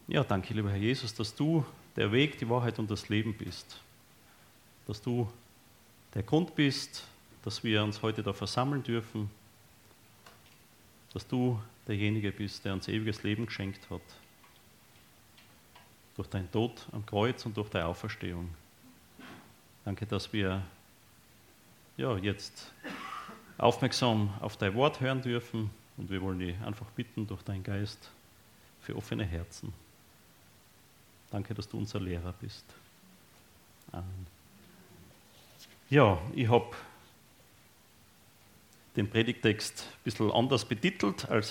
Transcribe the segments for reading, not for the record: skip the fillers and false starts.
Ja, danke, lieber Herr Jesus, dass du der Weg, die Wahrheit und das Leben bist. Dass du der Grund bist, dass wir uns heute da versammeln dürfen. Dass du derjenige bist, der uns ewiges Leben geschenkt hat. Durch deinen Tod am Kreuz und durch deine Auferstehung. Danke, dass wir jetzt aufmerksam auf dein Wort hören dürfen und wir wollen dich einfach bitten durch deinen Geist für offene Herzen. Danke, dass du unser Lehrer bist. Amen. Ja, ich habe den Predigtext ein bisschen anders betitelt, als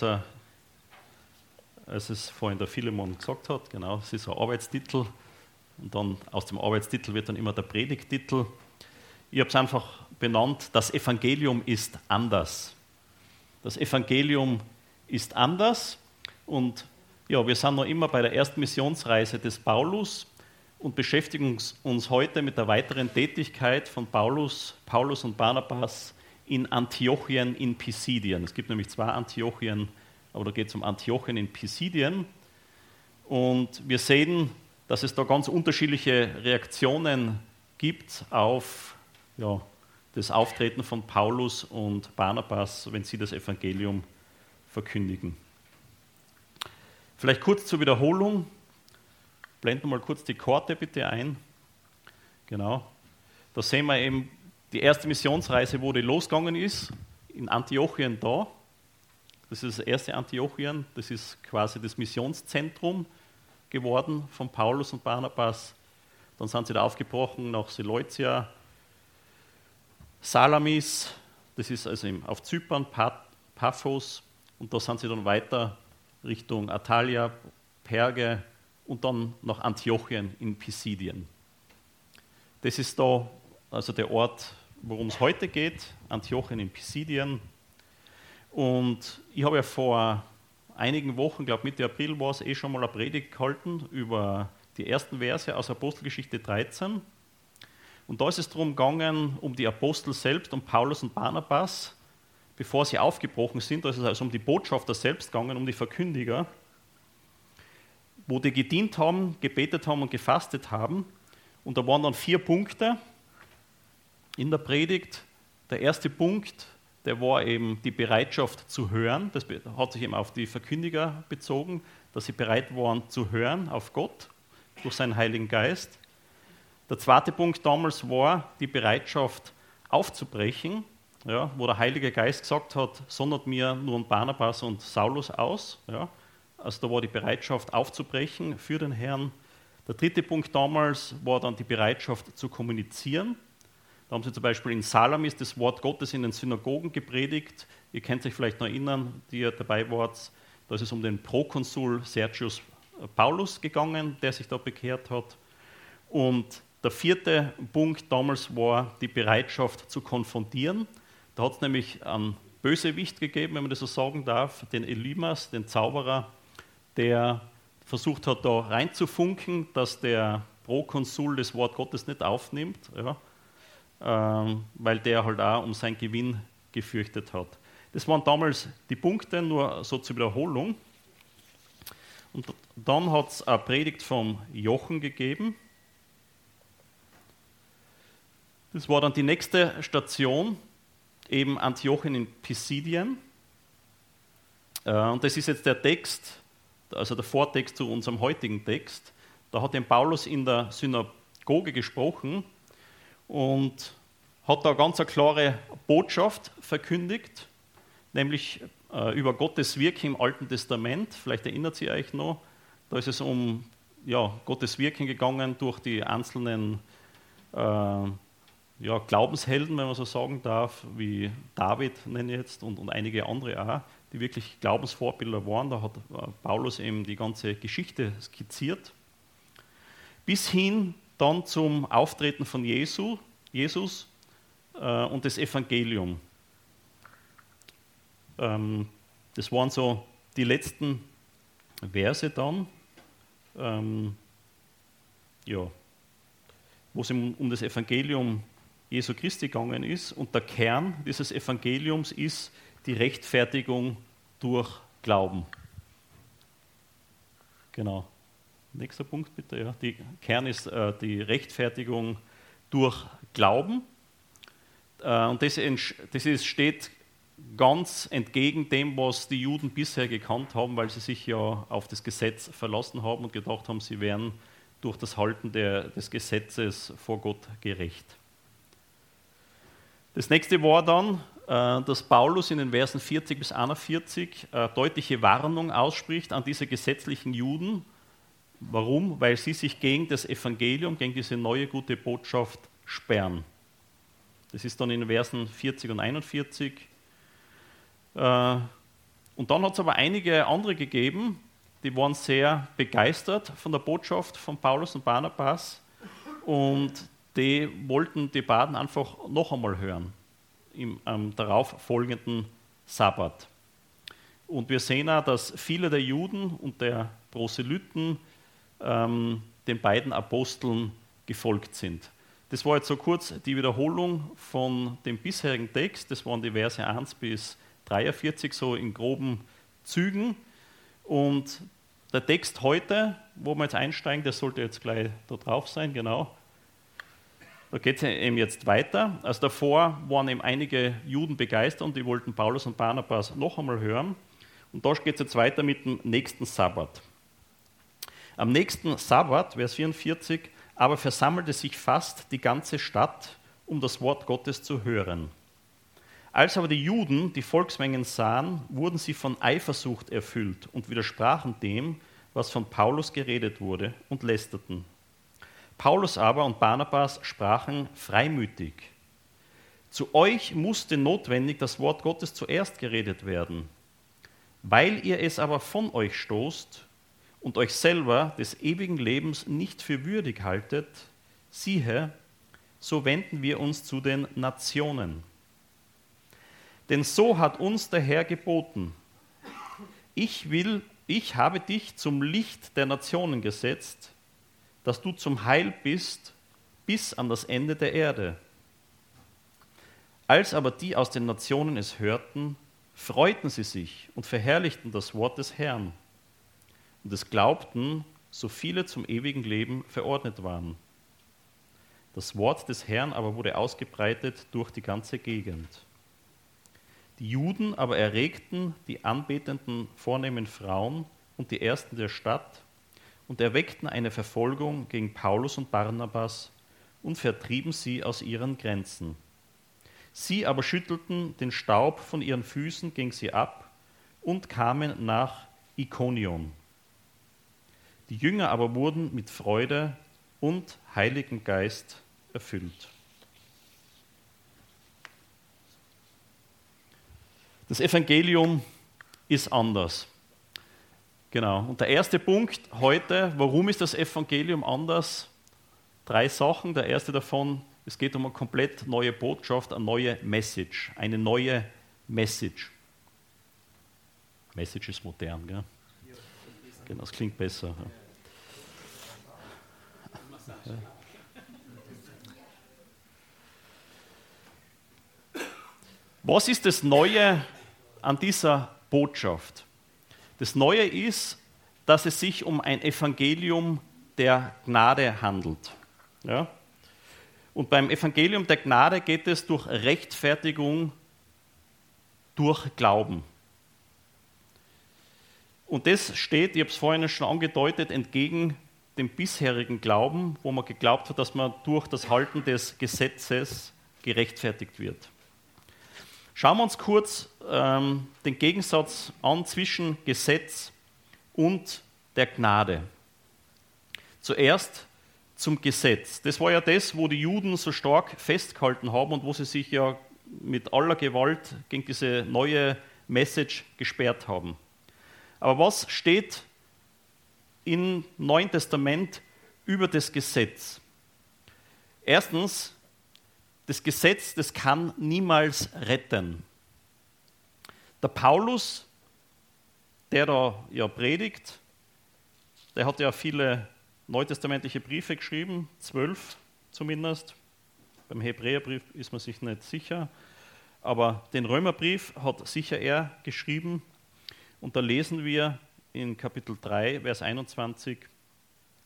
es vorhin der Philemon gesagt hat. Genau, es ist ein Arbeitstitel und dann aus dem Arbeitstitel wird dann immer der Predigttitel. Ich habe es einfach benannt, das Evangelium ist anders. Das Evangelium ist anders und ja, wir sind noch immer bei der ersten Missionsreise des Paulus und beschäftigen uns heute mit der weiteren Tätigkeit von Paulus und Barnabas in Antiochien in Pisidien. Es gibt nämlich 2 Antiochien, aber da geht es um Antiochien in Pisidien. Und wir sehen, dass es da ganz unterschiedliche Reaktionen gibt auf das Auftreten von Paulus und Barnabas, wenn sie das Evangelium verkündigen. Vielleicht kurz zur Wiederholung. Blenden wir mal kurz die Karte bitte ein. Genau. Da sehen wir eben die erste Missionsreise, wo die losgegangen ist, in Antiochien da. Das ist das erste Antiochien, das ist quasi das Missionszentrum geworden von Paulus und Barnabas. Dann sind sie da aufgebrochen nach Seleucia, Salamis, das ist also auf Zypern, Paphos, und da sind sie dann weiter Richtung Attalia, Perge und dann nach Antiochien in Pisidien. Das ist da also der Ort, worum es heute geht, Antiochien in Pisidien. Und ich habe ja vor einigen Wochen, glaube Mitte April war es, schon mal eine Predigt gehalten über die ersten Verse aus Apostelgeschichte 13. Und da ist es darum gegangen, um die Apostel selbst, um Paulus und Barnabas, bevor sie aufgebrochen sind. Da ist es also um die Botschafter selbst gegangen, um die Verkündiger, wo die gedient haben, gebetet haben und gefastet haben. Und da waren dann 4 Punkte in der Predigt. Der erste Punkt, der war eben die Bereitschaft zu hören. Das hat sich eben auf die Verkündiger bezogen, dass sie bereit waren zu hören auf Gott durch seinen Heiligen Geist. Der zweite Punkt damals war die Bereitschaft aufzubrechen, ja, wo der Heilige Geist gesagt hat, sondert mir nur Barnabas und Saulus aus. Ja. Also da war die Bereitschaft aufzubrechen für den Herrn. Der dritte Punkt damals war dann die Bereitschaft zu kommunizieren. Da haben sie zum Beispiel in Salamis das Wort Gottes in den Synagogen gepredigt. Ihr könnt euch vielleicht noch erinnern, die ihr dabei wart, da ist es um den Prokonsul Sergius Paulus gegangen, der sich da bekehrt hat. Und der vierte Punkt damals war die Bereitschaft zu konfrontieren. Da hat es nämlich einen Bösewicht gegeben, wenn man das so sagen darf, den Elymas, den Zauberer, der versucht hat, da reinzufunken, dass der Prokonsul das Wort Gottes nicht aufnimmt, ja, weil der halt auch um seinen Gewinn gefürchtet hat. Das waren damals die Punkte, nur so zur Wiederholung. Und dann hat es eine Predigt vom Jochen gegeben. Das war dann die nächste Station, eben Antiochien in Pisidien. Und das ist jetzt der Text, also der Vortext zu unserem heutigen Text. Da hat den Paulus in der Synagoge gesprochen und hat da ganz eine klare Botschaft verkündigt, nämlich über Gottes Wirken im Alten Testament. Vielleicht erinnert ihr euch noch, da ist es um Gottes Wirken gegangen durch die einzelnen Glaubenshelden, wenn man so sagen darf, wie David nenne ich jetzt und einige andere auch, die wirklich Glaubensvorbilder waren. Da hat Paulus eben die ganze Geschichte skizziert. Bis hin dann zum Auftreten von Jesus und das Evangelium. Das waren so die letzten Verse dann, wo es um das Evangelium Jesu Christi gegangen ist. Und der Kern dieses Evangeliums ist die Rechtfertigung durch Glauben. Genau. Nächster Punkt bitte. Ja. Die Kern ist die Rechtfertigung durch Glauben. Und das steht ganz entgegen dem, was die Juden bisher gekannt haben, weil sie sich ja auf das Gesetz verlassen haben und gedacht haben, sie wären durch das Halten des Gesetzes vor Gott gerecht. Das nächste war dann, dass Paulus in den Versen 40 bis 41 deutliche Warnung ausspricht an diese gesetzlichen Juden. Warum? Weil sie sich gegen das Evangelium, gegen diese neue gute Botschaft sperren. Das ist dann in den Versen 40 und 41. Und dann hat es aber einige andere gegeben, die waren sehr begeistert von der Botschaft von Paulus und Barnabas und die wollten die Baden einfach noch einmal hören, am darauf folgenden Sabbat. Und wir sehen auch, dass viele der Juden und der Proselyten den beiden Aposteln gefolgt sind. Das war jetzt so kurz die Wiederholung von dem bisherigen Text, das waren die Verse 1 bis 43, so in groben Zügen. Und der Text heute, wo wir jetzt einsteigen, der sollte jetzt gleich da drauf sein, genau. Da geht es eben jetzt weiter. Also davor waren eben einige Juden begeistert und die wollten Paulus und Barnabas noch einmal hören. Und da geht es jetzt weiter mit dem nächsten Sabbat. Am nächsten Sabbat, Vers 44, aber versammelte sich fast die ganze Stadt, um das Wort Gottes zu hören. Als aber die Juden die Volksmengen sahen, wurden sie von Eifersucht erfüllt und widersprachen dem, was von Paulus geredet wurde, und lästerten. Paulus aber und Barnabas sprachen freimütig: Zu euch musste notwendig das Wort Gottes zuerst geredet werden. Weil ihr es aber von euch stoßt und euch selber des ewigen Lebens nicht für würdig haltet, siehe, so wenden wir uns zu den Nationen. Denn so hat uns der Herr geboten: Ich habe dich zum Licht der Nationen gesetzt, dass du zum Heil bist bis an das Ende der Erde. Als aber die aus den Nationen es hörten, freuten sie sich und verherrlichten das Wort des Herrn. Und es glaubten, so viele zum ewigen Leben verordnet waren. Das Wort des Herrn aber wurde ausgebreitet durch die ganze Gegend. Die Juden aber erregten die anbetenden vornehmen Frauen und die Ersten der Stadt und erweckten eine Verfolgung gegen Paulus und Barnabas und vertrieben sie aus ihren Grenzen. Sie aber schüttelten den Staub von ihren Füßen gegen sie ab und kamen nach Ikonion. Die Jünger aber wurden mit Freude und Heiligen Geist erfüllt. Das Evangelium ist anders. Genau. Und der erste Punkt heute, warum ist das Evangelium anders? 3 Sachen. Der erste davon, es geht um eine komplett neue Botschaft, eine neue Message. Eine neue Message. Message ist modern, gell? Genau, das klingt besser. Ja. Was ist das Neue an dieser Botschaft? Das Neue ist, dass es sich um ein Evangelium der Gnade handelt. Ja? Und beim Evangelium der Gnade geht es durch Rechtfertigung, durch Glauben. Und das steht, ich habe es vorhin schon angedeutet, entgegen dem bisherigen Glauben, wo man geglaubt hat, dass man durch das Halten des Gesetzes gerechtfertigt wird. Schauen wir uns kurz den Gegensatz an zwischen Gesetz und der Gnade. Zuerst zum Gesetz. Das war ja das, wo die Juden so stark festgehalten haben und wo sie sich ja mit aller Gewalt gegen diese neue Message gesperrt haben. Aber was steht im Neuen Testament über das Gesetz? Erstens, das Gesetz, das kann niemals retten. Der Paulus, der da ja predigt, der hat ja viele neutestamentliche Briefe geschrieben, 12 zumindest. Beim Hebräerbrief ist man sich nicht sicher, aber den Römerbrief hat sicher er geschrieben. Und da lesen wir in Kapitel 3, Vers 21: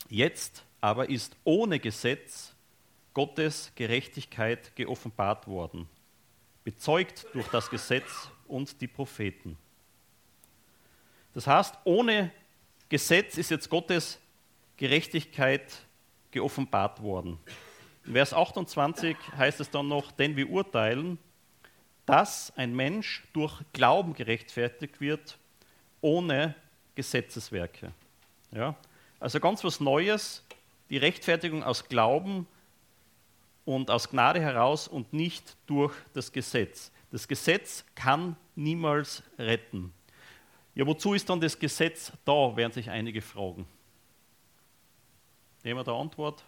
Jetzt aber ist ohne Gesetz Gottes Gerechtigkeit geoffenbart worden, bezeugt durch das Gesetz und die Propheten. Das heißt, ohne Gesetz ist jetzt Gottes Gerechtigkeit geoffenbart worden. In Vers 28 heißt es dann noch, denn wir urteilen, dass ein Mensch durch Glauben gerechtfertigt wird, ohne Gesetzeswerke. Ja? Also ganz was Neues, die Rechtfertigung aus Glauben und aus Gnade heraus und nicht durch das Gesetz. Das Gesetz kann niemals retten. Ja, wozu ist dann das Gesetz da, werden sich einige fragen. Nehmen wir da Antwort?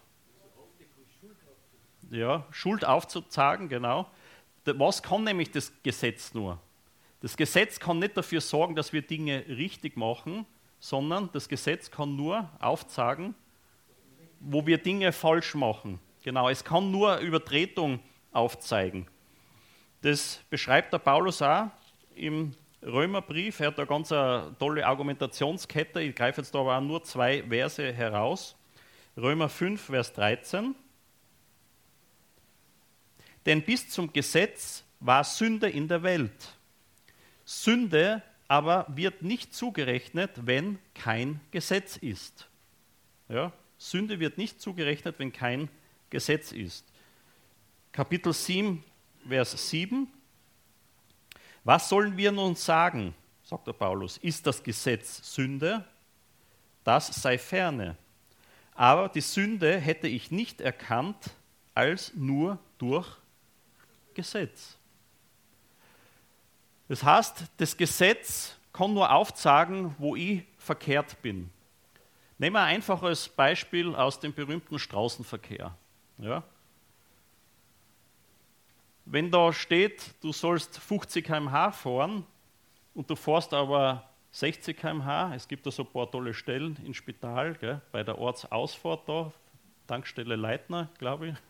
Ja, Schuld aufzuzeigen, genau. Was kann nämlich das Gesetz nur? Das Gesetz kann nicht dafür sorgen, dass wir Dinge richtig machen, sondern das Gesetz kann nur aufzeigen, wo wir Dinge falsch machen. Genau, es kann nur Übertretung aufzeigen. Das beschreibt der Paulus auch im Römerbrief. Er hat da ganz eine tolle Argumentationskette. Ich greife jetzt da aber auch nur 2 Verse heraus. Römer 5, Vers 13. Denn bis zum Gesetz war Sünde in der Welt. Sünde aber wird nicht zugerechnet, wenn kein Gesetz ist. Ja? Sünde wird nicht zugerechnet, wenn kein Gesetz ist. Kapitel 7, Vers 7. Was sollen wir nun sagen, sagt der Paulus, ist das Gesetz Sünde? Das sei ferne. Aber die Sünde hätte ich nicht erkannt, als nur durch Gesetz. Das heißt, das Gesetz kann nur aufzeigen, wo ich verkehrt bin. Nehmen wir ein einfaches Beispiel aus dem berühmten Straßenverkehr. Ja? Wenn da steht, du sollst 50 km/h fahren und du fährst aber 60 km/h, es gibt da so ein paar tolle Stellen im Spital, gell, bei der Ortsausfahrt da, Tankstelle Leitner, glaube ich.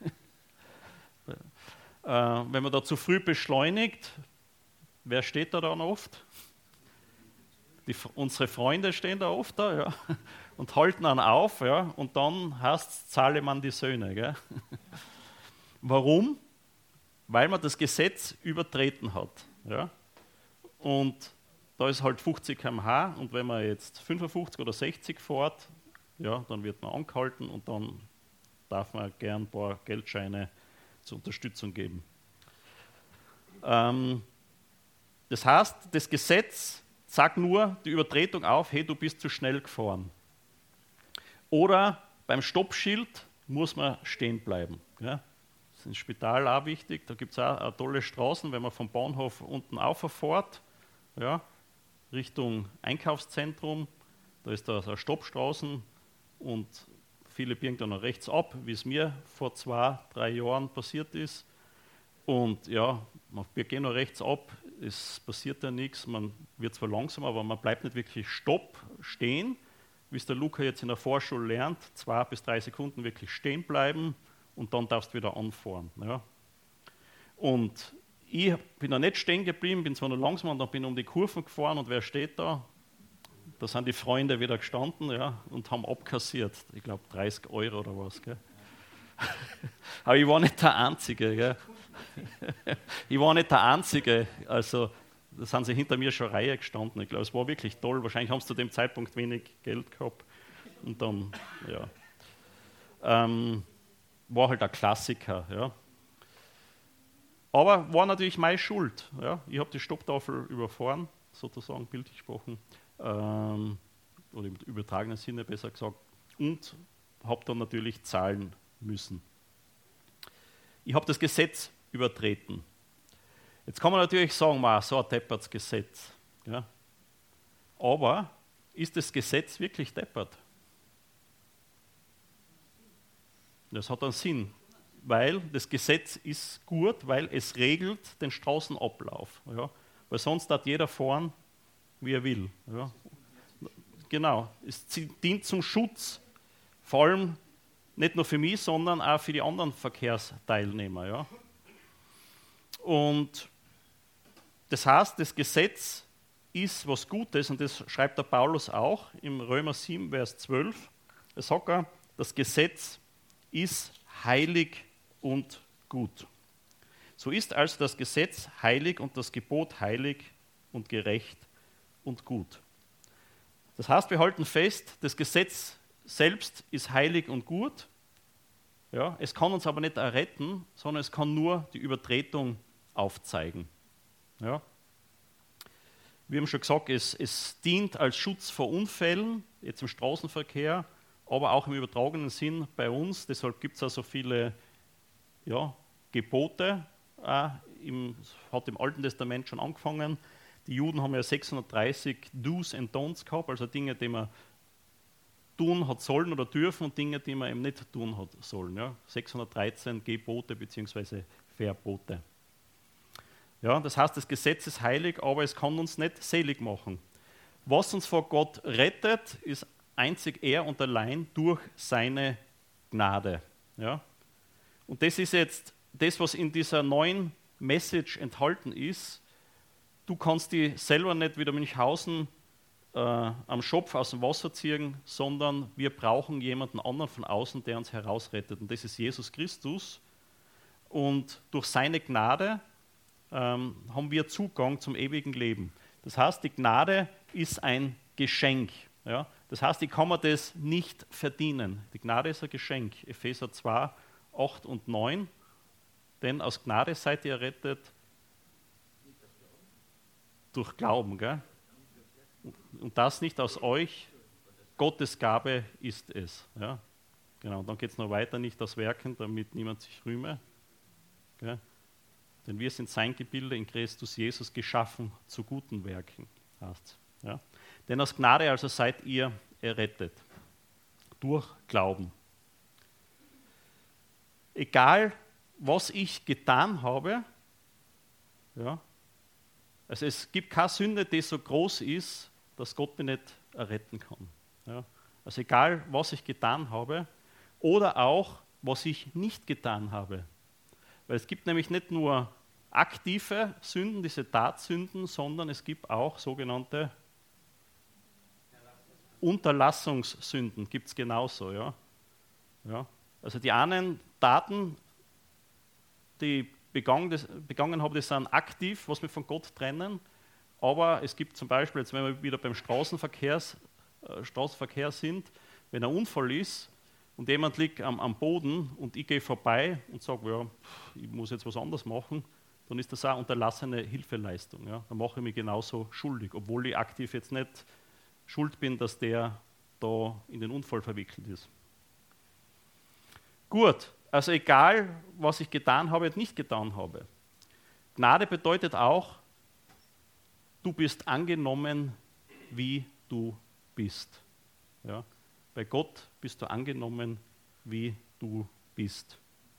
Wenn man da zu früh beschleunigt, wer steht da dann oft? Unsere Freunde stehen da oft da, ja, und halten an auf, ja, und dann heißt es, zahle man die Söhne. Gell? Warum? Weil man das Gesetz übertreten hat. Ja? Und da ist halt 50 km/h und wenn man jetzt 55 oder 60 fährt, ja, dann wird man angehalten und dann darf man gern ein paar Geldscheine zur Unterstützung geben. Das heißt, das Gesetz sagt nur die Übertretung auf, hey, du bist zu schnell gefahren. Oder beim Stoppschild muss man stehen bleiben. Ja? Das ist im Spital auch wichtig, da gibt es auch tolle Straßen, wenn man vom Bahnhof unten auffährt, ja, Richtung Einkaufszentrum, da ist da so eine Stoppstraßen und viele biegen dann noch rechts ab, wie es mir vor 2-3 Jahren passiert ist. Und ja, wir gehen noch rechts ab, es passiert ja nichts, man wird zwar langsam, aber man bleibt nicht wirklich stehen, wie es der Luca jetzt in der Vorschule lernt, 2 bis 3 Sekunden wirklich stehen bleiben und dann darfst du wieder anfahren. Ja. Und ich bin da nicht stehen geblieben, bin zwar noch langsam und dann bin ich um die Kurven gefahren und wer steht da? Da sind die Freunde wieder gestanden, ja, und haben abkassiert. Ich glaube 30 € oder was. Gell? Aber ich war nicht der Einzige. Gell? Ich war nicht der Einzige. Also da sind sie hinter mir schon Reihe gestanden. Ich glaube, es war wirklich toll. Wahrscheinlich haben sie zu dem Zeitpunkt wenig Geld gehabt. Und dann, ja. War halt ein Klassiker. Ja. Aber war natürlich meine Schuld. Ja. Ich habe die Stopptafel überfahren, sozusagen bildlich gesprochen. Oder im übertragenen Sinne besser gesagt, und habe dann natürlich zahlen müssen. Ich habe das Gesetz übertreten. Jetzt kann man natürlich sagen, so ein deppertes Gesetz. Ja. Aber ist das Gesetz wirklich deppert? Das hat einen Sinn, weil das Gesetz ist gut, weil es regelt den Straßenablauf. Ja. Weil sonst hat jeder fahren, wie er will. Ja. Genau, es dient zum Schutz, vor allem nicht nur für mich, sondern auch für die anderen Verkehrsteilnehmer. Ja. Und das heißt, das Gesetz ist was Gutes und das schreibt der Paulus auch im Römer 7, Vers 12. Da sagt er, das Gesetz ist heilig und gut. So ist also das Gesetz heilig und das Gebot heilig und gerecht und gut. Das heißt, wir halten fest, das Gesetz selbst ist heilig und gut. Ja, es kann uns aber nicht erretten, sondern es kann nur die Übertretung aufzeigen. Ja. Wir haben schon gesagt, es dient als Schutz vor Unfällen, jetzt im Straßenverkehr, aber auch im übertragenen Sinn bei uns. Deshalb gibt es auch so viele Gebote. Hat im Alten Testament schon angefangen. Die Juden haben ja 630 Do's and Don'ts gehabt, also Dinge, die man tun hat sollen oder dürfen und Dinge, die man eben nicht tun hat sollen. Ja. 613 Gebote bzw. Verbote. Ja, das heißt, das Gesetz ist heilig, aber es kann uns nicht selig machen. Was uns vor Gott rettet, ist einzig er und allein durch seine Gnade. Ja. Und das ist jetzt das, was in dieser neuen Message enthalten ist. Du kannst die selber nicht wie der Münchhausen am Schopf aus dem Wasser ziehen, sondern wir brauchen jemanden anderen von außen, der uns herausrettet. Und das ist Jesus Christus. Und durch seine Gnade haben wir Zugang zum ewigen Leben. Das heißt, die Gnade ist ein Geschenk. Ja? Das heißt, ich kann mir das nicht verdienen. Die Gnade ist ein Geschenk. Epheser 2, 8 und 9. Denn aus Gnade seid ihr errettet durch Glauben. Gell? Und das nicht aus euch, Gottes Gabe ist es. Ja? Genau, dann geht es noch weiter, nicht aus Werken, damit niemand sich rühme. Gell? Denn wir sind sein Gebilde in Christus Jesus geschaffen zu guten Werken. Heißt's, ja? Denn aus Gnade also seid ihr errettet. Durch Glauben. Egal, was ich getan habe, ja, also es gibt keine Sünde, die so groß ist, dass Gott mich nicht erretten kann. Ja. Also egal, was ich getan habe oder auch, was ich nicht getan habe. Weil es gibt nämlich nicht nur aktive Sünden, diese Tatsünden, sondern es gibt auch sogenannte Unterlassungssünden, gibt es genauso. Ja. Ja. Also die einen Taten, die begangen habe, das sind aktiv, was wir von Gott trennen. Aber es gibt zum Beispiel, jetzt wenn wir wieder beim Straßenverkehr sind, wenn ein Unfall ist und jemand liegt am Boden und ich gehe vorbei und sage, ja, ich muss jetzt was anderes machen, dann ist das auch unterlassene Hilfeleistung. Ja? Dann mache ich mich genauso schuldig, obwohl ich aktiv jetzt nicht schuld bin, dass der da in den Unfall verwickelt ist. Gut, also egal, was ich getan habe und nicht getan habe. Gnade bedeutet auch, du bist angenommen, wie du bist. Ja? Bei Gott bist du angenommen, wie du bist.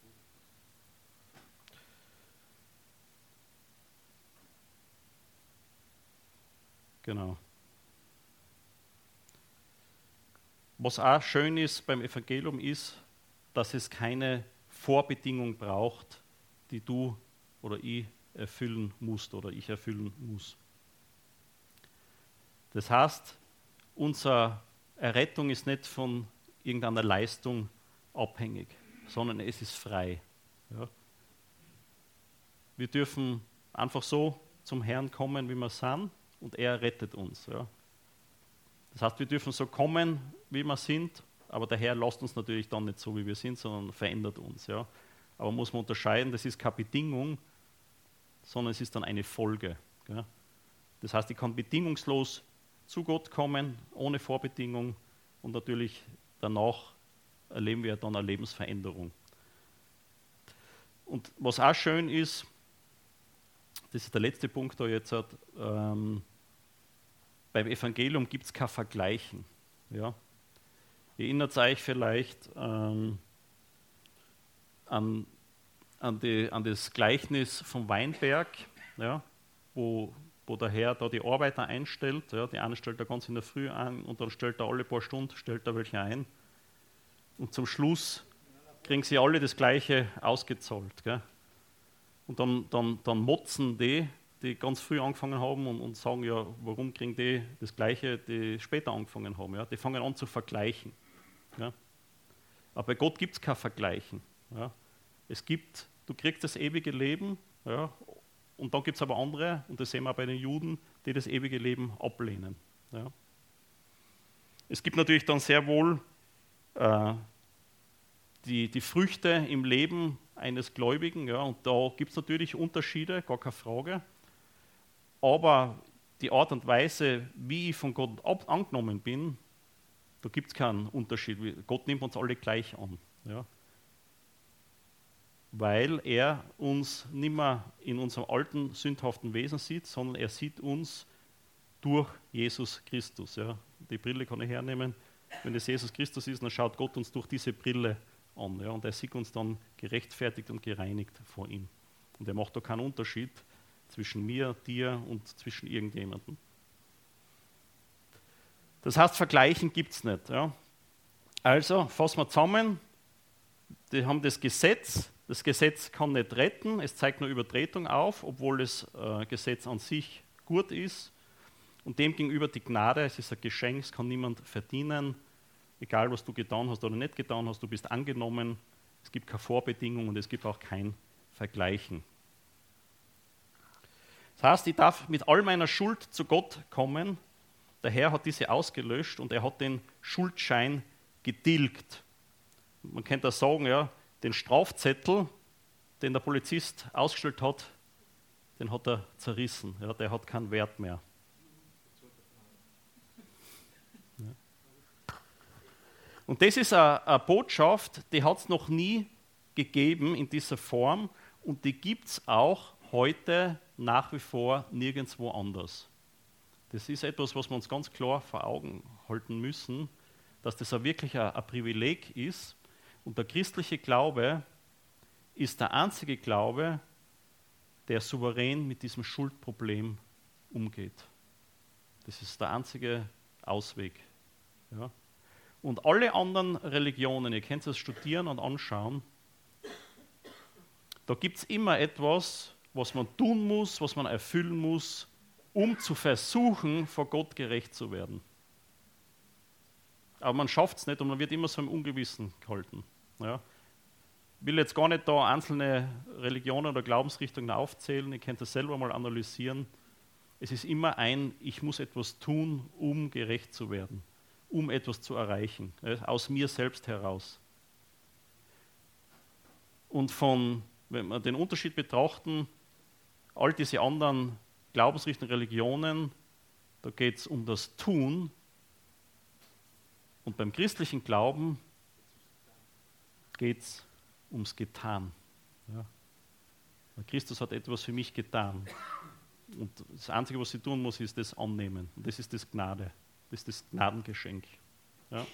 Genau. Was auch schön ist beim Evangelium ist, dass es keine Vorbedingung braucht, die du oder ich erfüllen musst oder ich erfüllen muss. Das heißt, unsere Errettung ist nicht von irgendeiner Leistung abhängig, sondern es ist frei. Ja. Wir dürfen einfach so zum Herrn kommen, wie wir sind, und er rettet uns. Ja. Das heißt, wir dürfen so kommen, wie wir sind, aber der Herr lässt uns natürlich dann nicht so, wie wir sind, sondern verändert uns. Ja. Aber muss man unterscheiden, das ist keine Bedingung, sondern es ist dann eine Folge. Ja. Das heißt, ich kann bedingungslos zu Gott kommen, ohne Vorbedingung, und natürlich danach erleben wir dann eine Lebensveränderung. Und was auch schön ist, das ist der letzte Punkt da jetzt, beim Evangelium gibt es kein Vergleichen. Ja. Ihr erinnert euch vielleicht an das Gleichnis vom Weinberg, ja, wo der Herr da die Arbeiter einstellt. Ja, die einen stellt er ganz in der Früh ein und dann stellt er alle paar Stunden welche ein. Und zum Schluss kriegen sie alle das Gleiche ausgezahlt. Gell? Und dann motzen die ganz früh angefangen haben und sagen, ja, warum kriegen die das Gleiche, die später angefangen haben. Ja? Die fangen an zu vergleichen. Ja? Aber bei Gott gibt es kein Vergleichen. Ja. Du kriegst das ewige Leben, ja, und dann gibt es aber andere, und das sehen wir auch bei den Juden, die das ewige Leben ablehnen. Ja. Es gibt natürlich dann sehr wohl die Früchte im Leben eines Gläubigen, ja, und da gibt es natürlich Unterschiede, gar keine Frage. Aber die Art und Weise, wie ich von Gott angenommen bin, da gibt es keinen Unterschied. Gott nimmt uns alle gleich an. Ja. Weil er uns nicht mehr in unserem alten, sündhaften Wesen sieht, sondern er sieht uns durch Jesus Christus. Ja. Die Brille kann ich hernehmen. Wenn es Jesus Christus ist, dann schaut Gott uns durch diese Brille an. Ja, und er sieht uns dann gerechtfertigt und gereinigt vor ihm. Und er macht da keinen Unterschied zwischen mir, dir und zwischen irgendjemandem. Das heißt, Vergleichen gibt es nicht. Ja. Also, fassen wir zusammen. Die haben das Gesetz. Das Gesetz kann nicht retten, es zeigt nur Übertretung auf, obwohl das Gesetz an sich gut ist. Und demgegenüber die Gnade, es ist ein Geschenk, es kann niemand verdienen. Egal, was du getan hast oder nicht getan hast, du bist angenommen. Es gibt keine Vorbedingung und es gibt auch kein Vergleichen. Das heißt, ich darf mit all meiner Schuld zu Gott kommen. Der Herr hat diese ausgelöscht und er hat den Schuldschein getilgt. Man könnte das sagen, ja, den Strafzettel, den der Polizist ausgestellt hat, den hat er zerrissen. Ja, der hat keinen Wert mehr. Und das ist eine Botschaft, die hat es noch nie gegeben in dieser Form und die gibt es auch heute nach wie vor nirgendwo anders. Das ist etwas, was wir uns ganz klar vor Augen halten müssen, dass das wirklich ein Privileg ist. Und der christliche Glaube ist der einzige Glaube, der souverän mit diesem Schuldproblem umgeht. Das ist der einzige Ausweg. Ja. Und alle anderen Religionen, ihr könnt es studieren und anschauen, da gibt es immer etwas, was man tun muss, was man erfüllen muss, um zu versuchen, vor Gott gerecht zu werden. Aber man schafft es nicht und man wird immer so im Ungewissen gehalten. Ja. Ich will jetzt gar nicht da einzelne Religionen oder Glaubensrichtungen aufzählen, ihr könnt das selber mal analysieren. Es ist immer ich muss etwas tun, um gerecht zu werden, um etwas zu erreichen, aus mir selbst heraus. Und wenn wir den Unterschied betrachten, all diese anderen Glaubensrichtungen, Religionen, da geht es um das Tun. Und beim christlichen Glauben geht es ums Getan. Ja. Weil Christus hat etwas für mich getan. Und das Einzige, was ich tun muss, ist das annehmen. Und das ist das Gnade. Das ist das Gnadengeschenk. Ja.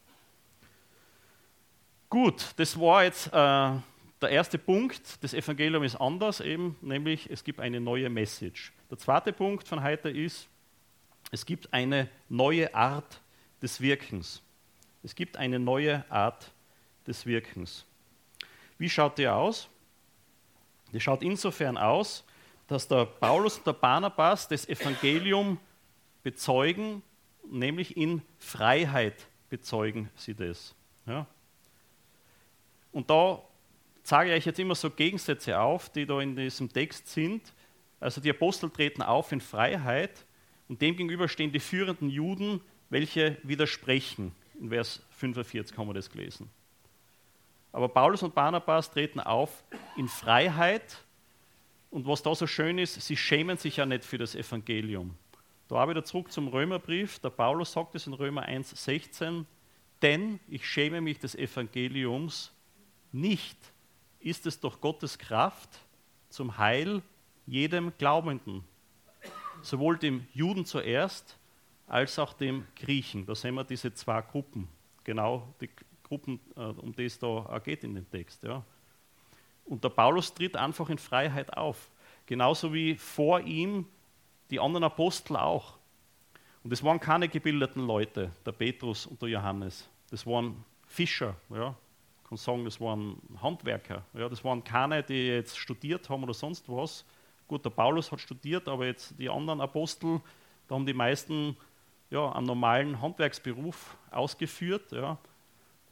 Gut, das war jetzt der erste Punkt. Das Evangelium ist anders, eben, nämlich es gibt eine neue Message. Der zweite Punkt von heute ist, es gibt eine neue Art des Wirkens. Es gibt eine neue Art des Wirkens. Wie schaut die aus? Die schaut insofern aus, dass der Paulus und der Barnabas das Evangelium bezeugen, nämlich in Freiheit bezeugen sie das. Ja. Und da zeige ich euch jetzt immer so Gegensätze auf, die da in diesem Text sind. Also die Apostel treten auf in Freiheit und demgegenüber stehen die führenden Juden, welche widersprechen. In Vers 45 haben wir das gelesen. Aber Paulus und Barnabas treten auf in Freiheit und was da so schön ist, sie schämen sich ja nicht für das Evangelium. Da auch wieder zurück zum Römerbrief, der Paulus sagt es in Römer 1,16, denn ich schäme mich des Evangeliums nicht, ist es doch Gottes Kraft zum Heil jedem Glaubenden, sowohl dem Juden zuerst, als auch dem Griechen. Da sehen wir diese zwei Gruppen, genau die Gruppen, um die es da geht in dem Text. Ja. Und der Paulus tritt einfach in Freiheit auf, genauso wie vor ihm die anderen Apostel auch. Und das waren keine gebildeten Leute, der Petrus und der Johannes. Das waren Fischer, ja. Ich kann sagen, das waren Handwerker. Ja. Das waren keine, die jetzt studiert haben oder sonst was. Gut, der Paulus hat studiert, aber jetzt die anderen Apostel, da haben die meisten einen normalen Handwerksberuf ausgeführt. Ja.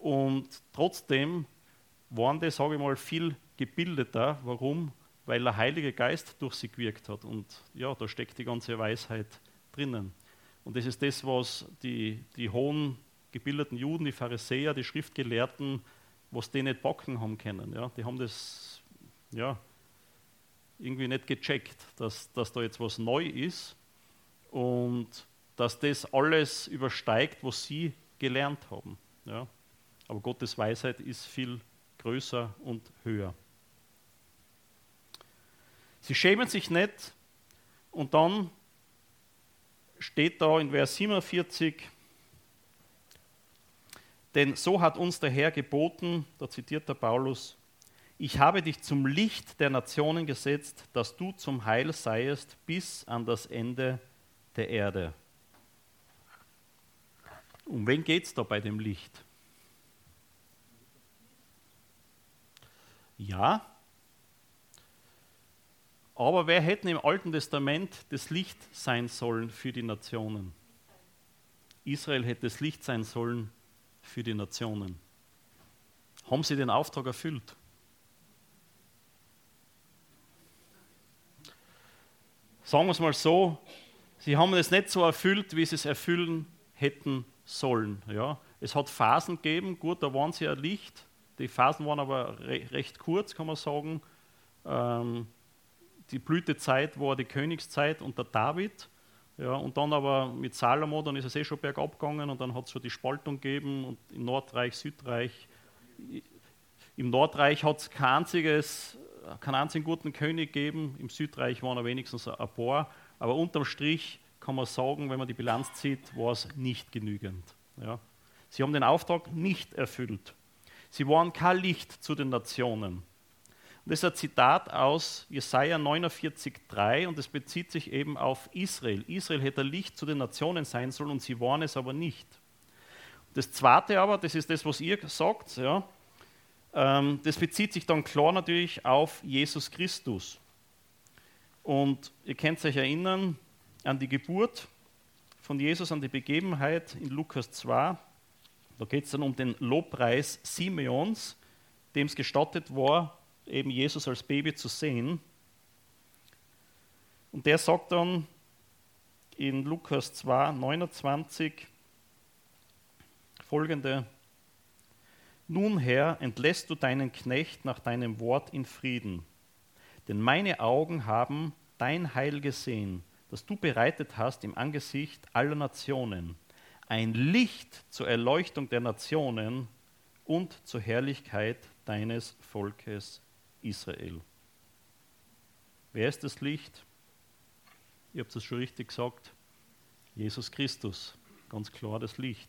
Und trotzdem waren die, sage ich mal, viel gebildeter. Warum? Weil der Heilige Geist durch sie gewirkt hat. Und ja, da steckt die ganze Weisheit drinnen. Und das ist das, was die hohen gebildeten Juden, die Pharisäer, die Schriftgelehrten, was die nicht backen haben können. Ja? Die haben das irgendwie nicht gecheckt, dass da jetzt was neu ist und dass das alles übersteigt, was sie gelernt haben. Ja? Aber Gottes Weisheit ist viel größer und höher. Sie schämen sich nicht und dann steht da in Vers 47, denn so hat uns der Herr geboten, da zitiert der Paulus, ich habe dich zum Licht der Nationen gesetzt, dass du zum Heil seiest bis an das Ende der Erde. Um wen geht es da bei dem Licht? Ja, aber wer hätte im Alten Testament das Licht sein sollen für die Nationen? Israel hätte das Licht sein sollen für die Nationen. Haben sie den Auftrag erfüllt? Sagen wir es mal so, sie haben es nicht so erfüllt, wie sie es erfüllen hätten sollen. Ja. Es hat Phasen gegeben, gut, da waren sie ein Licht, die Phasen waren aber recht kurz, kann man sagen. Die Blütezeit war die Königszeit unter David, ja, und dann aber mit Salomo, dann ist es schon bergab gegangen und dann hat es schon die Spaltung gegeben und im Nordreich, Südreich. Im Nordreich hat es keinen einzigen guten König gegeben, im Südreich waren wenigstens ein paar, aber unterm Strich kann man sagen, wenn man die Bilanz zieht, war es nicht genügend. Ja. Sie haben den Auftrag nicht erfüllt. Sie waren kein Licht zu den Nationen. Und das ist ein Zitat aus Jesaja 49,3 und es bezieht sich eben auf Israel. Israel hätte ein Licht zu den Nationen sein sollen und sie waren es aber nicht. Das Zweite aber, das ist das, was ihr sagt, ja, das bezieht sich dann klar natürlich auf Jesus Christus. Und ihr könnt euch erinnern an die Geburt von Jesus, an die Begebenheit in Lukas 2. Da geht es dann um den Lobpreis Simeons, dem es gestattet war, eben Jesus als Baby zu sehen. Und der sagt dann in Lukas 2, 29 folgende: Nun, Herr, entlässt du deinen Knecht nach deinem Wort in Frieden, denn meine Augen haben dein Heil gesehen, das du bereitet hast im Angesicht aller Nationen, ein Licht zur Erleuchtung der Nationen und zur Herrlichkeit deines Volkes Israel. Wer ist das Licht? Ihr habt es schon richtig gesagt, Jesus Christus, ganz klar das Licht.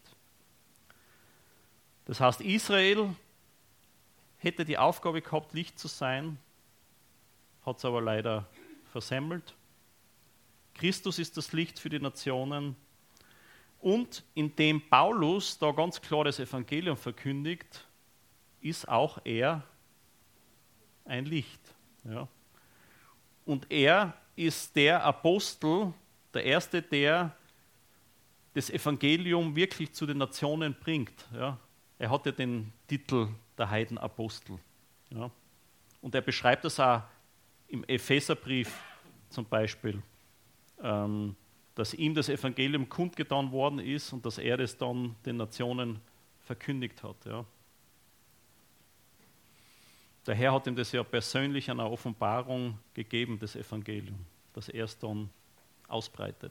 Das heißt, Israel hätte die Aufgabe gehabt, Licht zu sein, hat es aber leider versemmelt. Christus ist das Licht für die Nationen. Und indem Paulus da ganz klar das Evangelium verkündigt, ist auch er ein Licht. Ja. Und er ist der Apostel, der Erste, der das Evangelium wirklich zu den Nationen bringt. Ja. Er hat ja den Titel der Heidenapostel. Ja. Und er beschreibt das auch im Epheserbrief zum Beispiel, dass ihm das Evangelium kundgetan worden ist und dass er das dann den Nationen verkündigt hat. Ja. Der Herr hat ihm das ja persönlich an einer Offenbarung gegeben, das Evangelium, dass er es dann ausbreitet.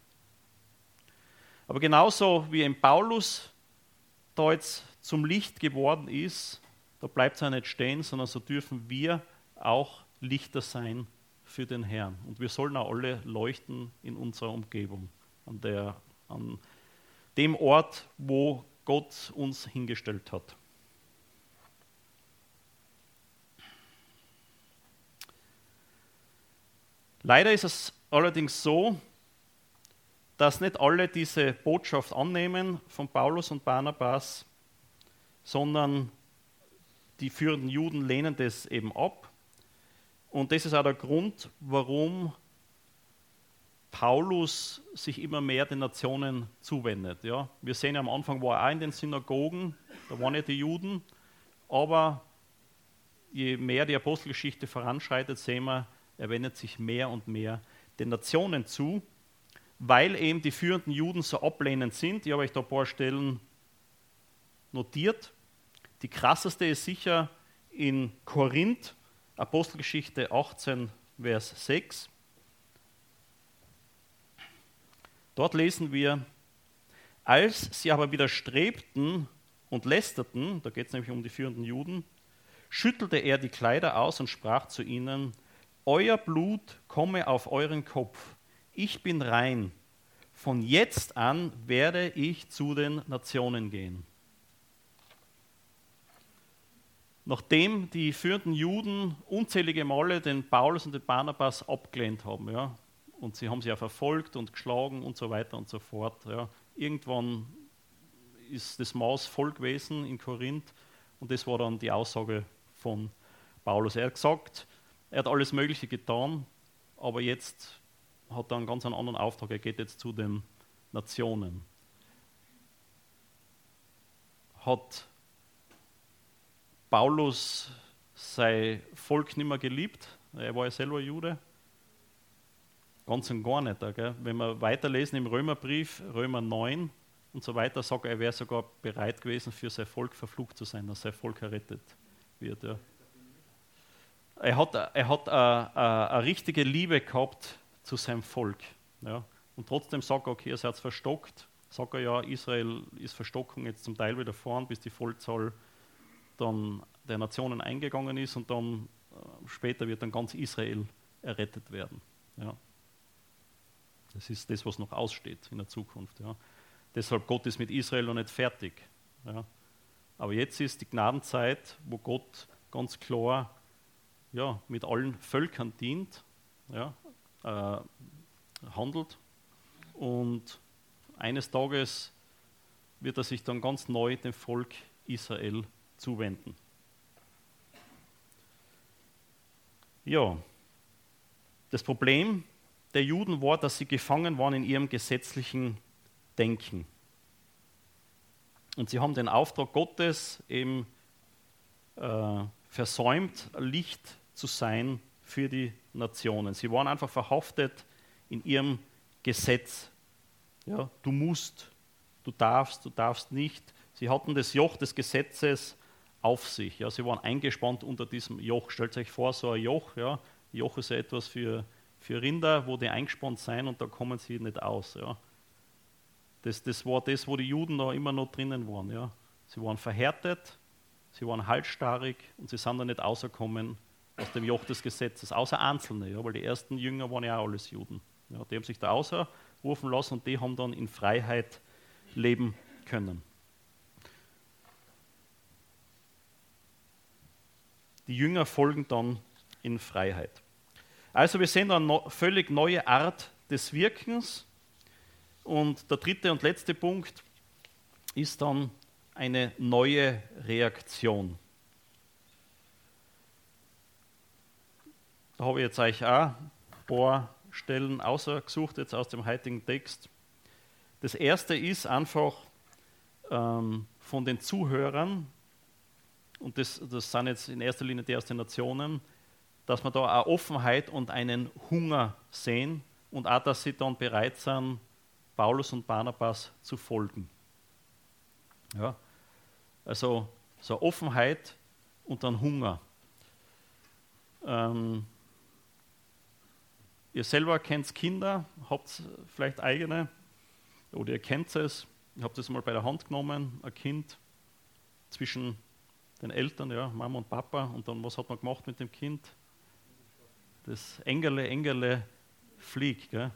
Aber genauso wie in Paulus da jetzt zum Licht geworden ist, da bleibt es ja nicht stehen, sondern so dürfen wir auch Lichter sein für den Herrn. Und wir sollen auch alle leuchten in unserer Umgebung, an dem Ort, wo Gott uns hingestellt hat. Leider ist es allerdings so, dass nicht alle diese Botschaft annehmen von Paulus und Barnabas, sondern die führenden Juden lehnen das eben ab. Und das ist auch der Grund, warum Paulus sich immer mehr den Nationen zuwendet. Ja, wir sehen ja am Anfang, war er auch in den Synagogen da waren ja die Juden, aber je mehr die Apostelgeschichte voranschreitet, sehen wir, er wendet sich mehr und mehr den Nationen zu, weil eben die führenden Juden so ablehnend sind. Ich habe euch da ein paar Stellen notiert. Die krasseste ist sicher in Korinth, Apostelgeschichte 18, Vers 6. Dort lesen wir, als sie aber widerstrebten und lästerten, da geht es nämlich um die führenden Juden, schüttelte er die Kleider aus und sprach zu ihnen, euer Blut komme auf euren Kopf, ich bin rein, von jetzt an werde ich zu den Nationen gehen. Nachdem die führenden Juden unzählige Male den Paulus und den Barnabas abgelehnt haben, ja, und sie haben sie ja verfolgt und geschlagen und so weiter und so fort. Ja. Irgendwann ist das Maß voll gewesen in Korinth und das war dann die Aussage von Paulus. Er hat gesagt, er hat alles Mögliche getan, aber jetzt hat er einen ganz anderen Auftrag, er geht jetzt zu den Nationen. Hat Paulus sein Volk nicht mehr geliebt? Er war ja selber Jude. Ganz und gar nicht. Gell? Wenn wir weiterlesen im Römerbrief, Römer 9 und so weiter, sagt er wäre sogar bereit gewesen, für sein Volk verflucht zu sein, dass sein Volk errettet wird. Ja. Er hat eine richtige Liebe gehabt zu seinem Volk. Ja. Und trotzdem sagt er, okay, ihr seid verstockt. Sagt er ja, Israel ist Verstockung jetzt zum Teil wieder vorn, bis die Vollzahl dann der Nationen eingegangen ist und dann später wird dann ganz Israel errettet werden. Ja. Das ist das, was noch aussteht in der Zukunft. Ja. Deshalb Gott ist mit Israel noch nicht fertig. Ja. Aber jetzt ist die Gnadenzeit, wo Gott ganz klar ja, mit allen Völkern dient, ja, handelt. Und eines Tages wird er sich dann ganz neu dem Volk Israel zuwenden. Ja, das Problem der Juden war, dass sie gefangen waren in ihrem gesetzlichen Denken. Und sie haben den Auftrag Gottes eben versäumt, Licht zu sein für die Nationen. Sie waren einfach verhaftet in ihrem Gesetz. Ja, du musst, du darfst nicht. Sie hatten das Joch des Gesetzes auf sich. Ja, sie waren eingespannt unter diesem Joch. Stellt euch vor, so ein Joch. Ja, Joch ist ja etwas für Rinder, wo die eingespannt sind und da kommen sie nicht aus. Ja. Das war das, wo die Juden da immer noch drinnen waren. Ja. Sie waren verhärtet, sie waren halsstarrig und sie sind da nicht rausgekommen aus dem Joch des Gesetzes, außer Einzelne, ja, weil die ersten Jünger waren ja auch alles Juden. Ja, die haben sich da ausrufen lassen und die haben dann in Freiheit leben können. Die Jünger folgen dann in Freiheit. Also wir sehen da eine völlig neue Art des Wirkens. Und der dritte und letzte Punkt ist dann eine neue Reaktion. Da habe ich jetzt euch auch ein paar Stellen ausgesucht, jetzt aus dem heutigen Text. Das erste ist einfach von den Zuhörern, und das sind jetzt in erster Linie die aus den Nationen, dass wir da eine Offenheit und einen Hunger sehen und auch, dass sie dann bereit sind, Paulus und Barnabas zu folgen. Ja, also so Offenheit und dann Hunger. Ihr selber kennt Kinder, habt vielleicht eigene, oder ihr kennt es, ich habe das mal bei der Hand genommen, ein Kind zwischen den Eltern, ja, Mama und Papa, und dann, was hat man gemacht mit dem Kind? Das Engerle fliegt. Gell?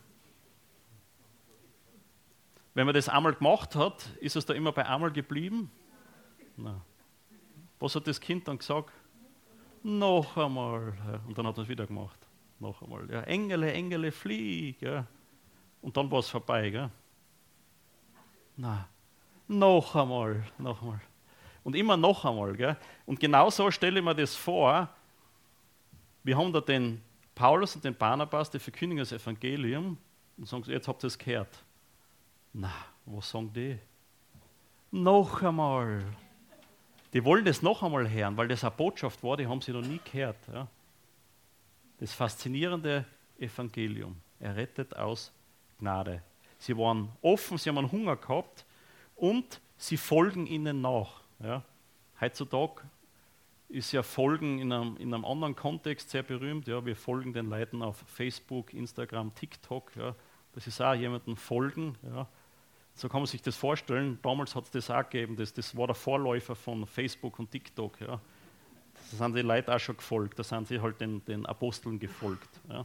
Wenn man das einmal gemacht hat, ist es da immer bei einmal geblieben? Nein. Was hat das Kind dann gesagt? Noch einmal. Ja, und dann hat er es wieder gemacht. Noch einmal. Ja, Engerle flieg. Ja. Und dann war es vorbei. Gell? Nein. Noch einmal. Und immer noch einmal. Gell? Und genau so stelle ich mir das vor. Wir haben da den Paulus und den Barnabas, die verkündigen das Evangelium und sagen, jetzt habt ihr es gehört. Na, was sagen die? Noch einmal. Die wollen das noch einmal hören, weil das eine Botschaft war, die haben sie noch nie gehört. Ja. Das faszinierende Evangelium. Er rettet aus Gnade. Sie waren offen, sie haben einen Hunger gehabt und sie folgen ihnen nach. Ja. Heutzutage ist ja Folgen in einem anderen Kontext sehr berühmt. Ja. Wir folgen den Leuten auf Facebook, Instagram, TikTok. Ja. Das ist auch jemandem folgen. Ja. So kann man sich das vorstellen. Damals hat es das auch gegeben. Das war der Vorläufer von Facebook und TikTok. Ja. Da sind die Leute auch schon gefolgt. Da sind sie halt den Aposteln gefolgt. Ja.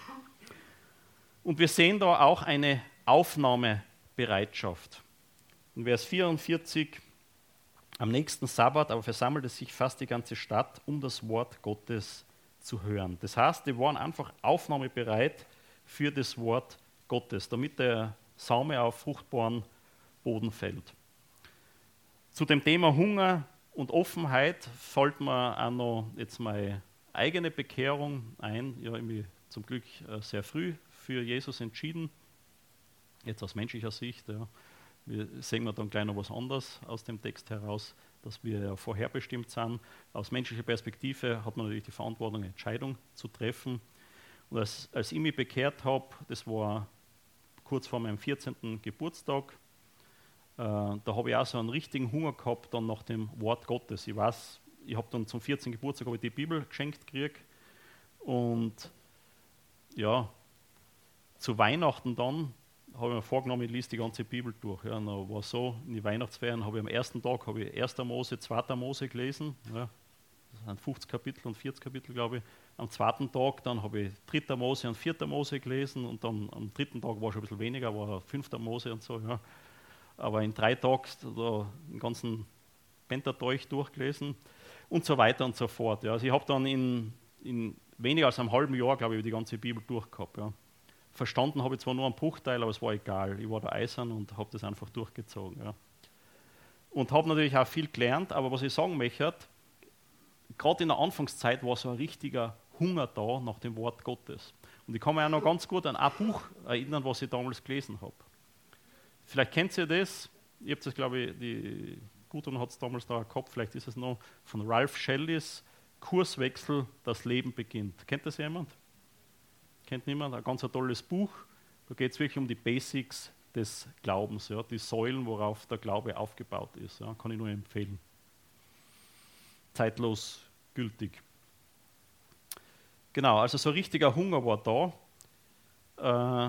Und wir sehen da auch eine Aufnahmebereitschaft. In Vers 44, am nächsten Sabbat aber versammelte sich fast die ganze Stadt, um das Wort Gottes zu hören. Das heißt, die waren einfach aufnahmebereit für das Wort Gottes, damit der Same auf fruchtbaren Boden fällt. Zu dem Thema Hunger und Offenheit fällt mir auch noch jetzt meine eigene Bekehrung ein. Ja, ich habe mich zum Glück sehr früh für Jesus entschieden, jetzt aus menschlicher Sicht. Ja. Wir sehen dann gleich noch was anderes aus dem Text heraus, dass wir ja vorherbestimmt sind. Aus menschlicher Perspektive hat man natürlich die Verantwortung, eine Entscheidung zu treffen. Und als ich mich bekehrt habe, das war kurz vor meinem 14. Geburtstag, da habe ich auch so einen richtigen Hunger gehabt dann nach dem Wort Gottes. Ich weiß, ich habe dann zum 14. Geburtstag die Bibel geschenkt gekriegt und ja, zu Weihnachten dann habe ich mir vorgenommen, ich lese die ganze Bibel durch. Ja, und war so, in die Weihnachtsferien habe ich am ersten Tag 1. Mose, 2. Mose gelesen. Ja, das sind 50 Kapitel und 40 Kapitel, glaube ich. Am zweiten Tag dann habe ich 3. Mose und 4. Mose gelesen und dann am dritten Tag war schon ein bisschen weniger, war 5. Mose und so. Ja. Aber in 3 Tagen da den ganzen Pentateuch durchgelesen und so weiter und so fort. Ja. Also ich habe dann in weniger als einem halben Jahr, glaube ich, die ganze Bibel durchgehabt. Ja. Verstanden habe ich zwar nur einen Bruchteil, aber es war egal. Ich war da eisern und habe das einfach durchgezogen. Ja. Und habe natürlich auch viel gelernt, aber was ich sagen möchte, gerade in der Anfangszeit war so ein richtiger Hunger da nach dem Wort Gottes. Und ich kann mich auch noch ganz gut an ein Buch erinnern, was ich damals gelesen habe. Vielleicht kennt ihr das, ihr habt das, glaube ich, die Gudrun hat es damals da gehabt, vielleicht ist es noch von Ralph Shellys Kurswechsel, das Leben beginnt. Kennt das jemand? Kennt niemand? Ein ganz tolles Buch. Da geht es wirklich um die Basics des Glaubens, ja, die Säulen, worauf der Glaube aufgebaut ist. Ja, kann ich nur empfehlen. Zeitlos gültig. Genau, also so ein richtiger Hunger war da.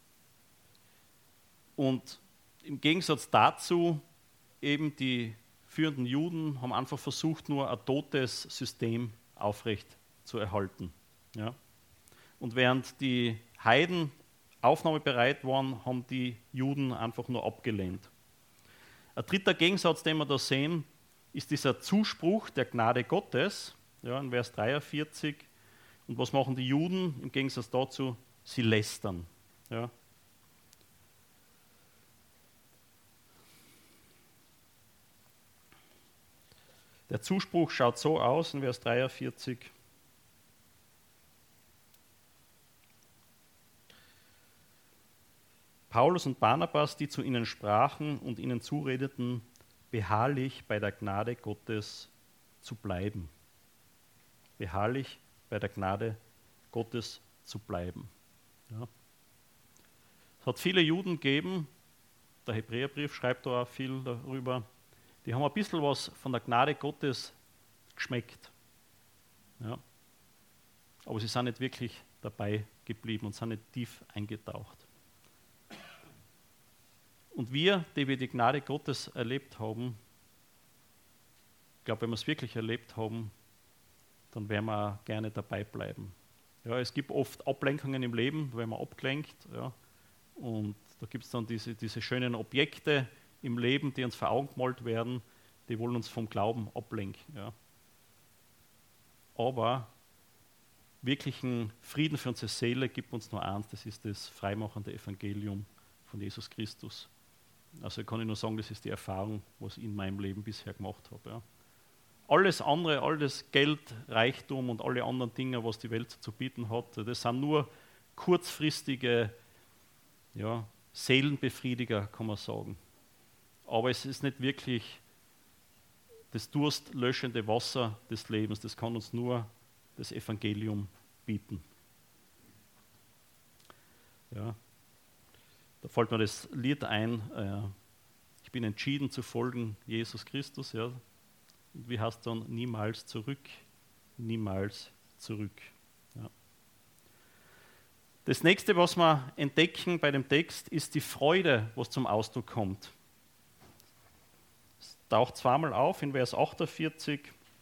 Und im Gegensatz dazu, eben die führenden Juden haben einfach versucht, nur ein totes System aufrecht zu erhalten. Ja. Und während die Heiden aufnahmebereit waren, haben die Juden einfach nur abgelehnt. Ein dritter Gegensatz, den wir da sehen, ist dieser Zuspruch der Gnade Gottes, ja, in Vers 43. Und was machen die Juden im Gegensatz dazu? Sie lästern. Ja. Der Zuspruch schaut so aus in Vers 43. Paulus und Barnabas, die zu ihnen sprachen und ihnen zuredeten, beharrlich bei der Gnade Gottes zu bleiben. Beharrlich bei der Gnade Gottes zu bleiben. Ja. Es hat viele Juden gegeben, der Hebräerbrief schreibt da auch viel darüber, die haben ein bisschen was von der Gnade Gottes geschmeckt. Ja. Aber sie sind nicht wirklich dabei geblieben und sind nicht tief eingetaucht. Und wir, die die Gnade Gottes erlebt haben, ich glaube, wenn wir es wirklich erlebt haben, dann werden wir auch gerne dabei bleiben. Ja, es gibt oft Ablenkungen im Leben, wenn man abgelenkt. Ja, und da gibt es dann diese schönen Objekte im Leben, die uns vor Augen gemalt werden, die wollen uns vom Glauben ablenken. Ja. Aber wirklichen Frieden für unsere Seele gibt uns nur eins, das ist das freimachende Evangelium von Jesus Christus. Also kann ich nur sagen, das ist die Erfahrung, was ich in meinem Leben bisher gemacht habe. Ja. Alles andere, alles Geld, Reichtum und alle anderen Dinge, was die Welt zu bieten hat, das sind nur kurzfristige Seelenbefriediger, kann man sagen. Aber es ist nicht wirklich das durstlöschende Wasser des Lebens. Das kann uns nur das Evangelium bieten. Ja. Da fällt mir das Lied ein, ich bin entschieden zu folgen Jesus Christus. Ja. Und wie heißt dann? Niemals zurück, niemals zurück. Ja. Das nächste, was wir entdecken bei dem Text, ist die Freude, was zum Ausdruck kommt. Es taucht zweimal auf in Vers 48.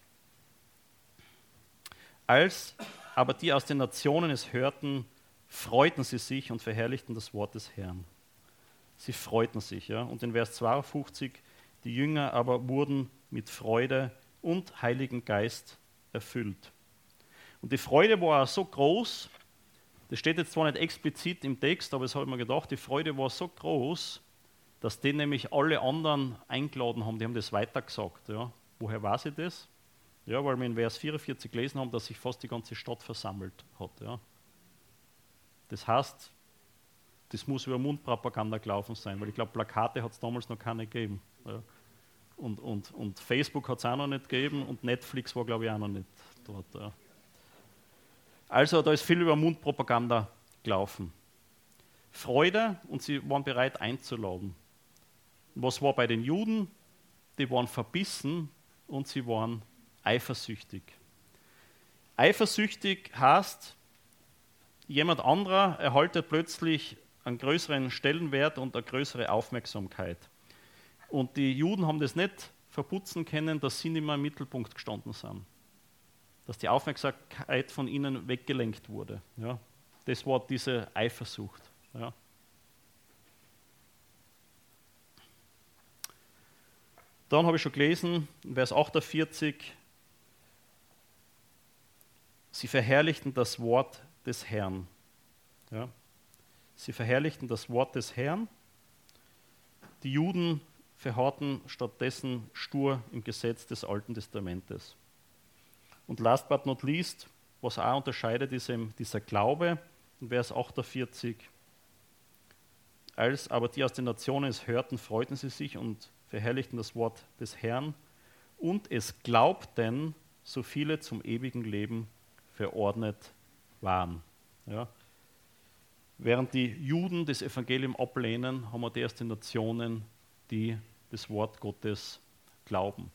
Als aber die aus den Nationen es hörten, freuten sie sich und verherrlichten das Wort des Herrn. Sie freuten sich. Ja? Und in Vers 52, die Jünger aber wurden mit Freude und Heiligen Geist erfüllt. Und die Freude war auch so groß, das steht jetzt zwar nicht explizit im Text, aber es habe ich mir gedacht, die Freude war so groß, dass die nämlich alle anderen eingeladen haben, die haben das weitergesagt. Ja. Woher weiß ich das? Ja, weil wir in Vers 44 gelesen haben, dass sich fast die ganze Stadt versammelt hat. Ja. Das heißt, das muss über Mundpropaganda gelaufen sein, weil ich glaube, Plakate hat es damals noch keine gegeben. Ja. Und Facebook hat es auch noch nicht gegeben und Netflix war, glaube ich, auch noch nicht dort. Ja. Also da ist viel über Mundpropaganda gelaufen. Freude und sie waren bereit einzuladen. Was war bei den Juden? Die waren verbissen und sie waren eifersüchtig. Eifersüchtig heißt, jemand anderer erhaltet plötzlich einen größeren Stellenwert und eine größere Aufmerksamkeit. Und die Juden haben das nicht verputzen können, dass sie nicht mehr im Mittelpunkt gestanden sind. Dass die Aufmerksamkeit von ihnen weggelenkt wurde. Ja. Das war diese Eifersucht. Ja. Dann habe ich schon gelesen, in Vers 48, sie verherrlichten das Wort des Herrn. Ja. Sie verherrlichten das Wort des Herrn. Die Juden verharrten stattdessen stur im Gesetz des Alten Testamentes. Und last but not least, was auch unterscheidet, ist eben dieser Glaube, in Vers 48. Als aber die aus den Nationen es hörten, freuten sie sich und verherrlichten das Wort des Herrn. Und es glaubten, so viele zum ewigen Leben verordnet waren. Ja. Während die Juden das Evangelium ablehnen, haben wir die aus den Nationen, die das Wort Gottes glauben.